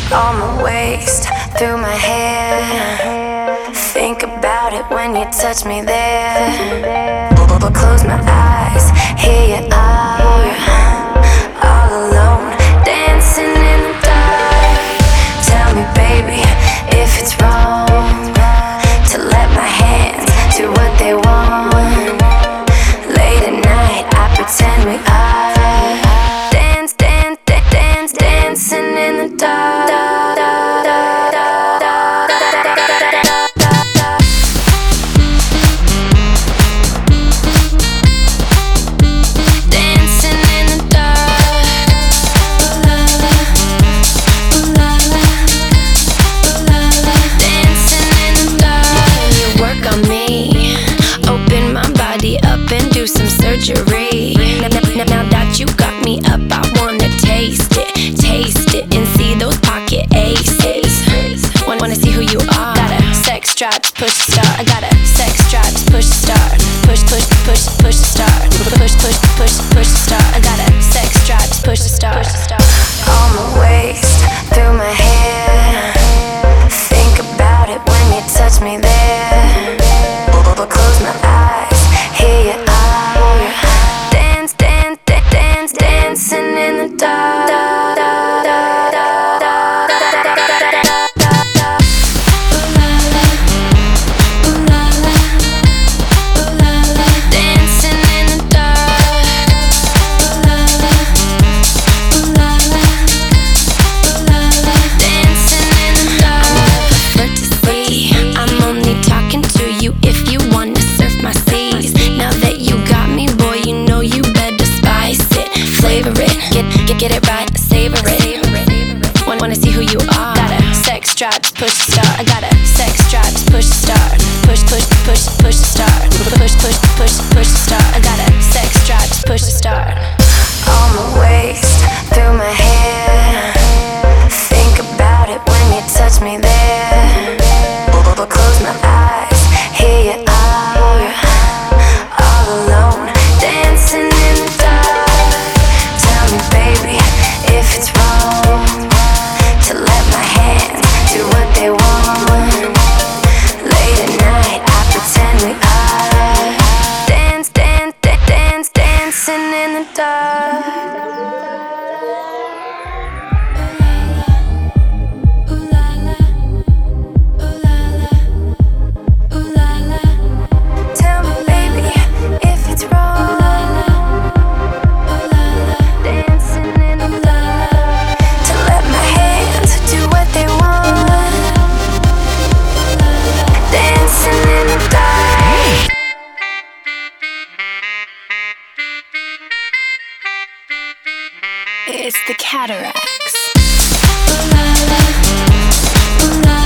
on my waist, through my hair. Think about it when you touch me there. Close my eyes, here you are, all alone, dancing in the dark. Tell me, baby, if it's wrong to let my hands do what they want. Late at night, I pretend we are dancing in the dark. Now that you got me up, I wanna taste it, and see those pocket aces. Wanna see who you are. Got a sex drive, push start. I got a sex drive, push start. Push start. Push start. I got a sex drive, push start. On my waist, through my hair. Think about it when you touch me there. Close my eyes, here you are. Dancing in the dark. Dancing in the dark. I'm only talking to you if you wanna surf my seas. Now that you got me, boy, you know you better spice it. Flavor it, get it right, savor it. Wanna see who you are. Got a sex drive, push start. I got a sex drive, push start. Push start. Push start. I got a sex drive, push start. On my waist, through my hair. Think about it when you touch me there. Close my eyes, here you are, all alone, dancing in the dark. Tell me, baby, if it's wrong to let my hands do what they want. Late at night, I pretend we are dancing in the dark. It's the Cataracts.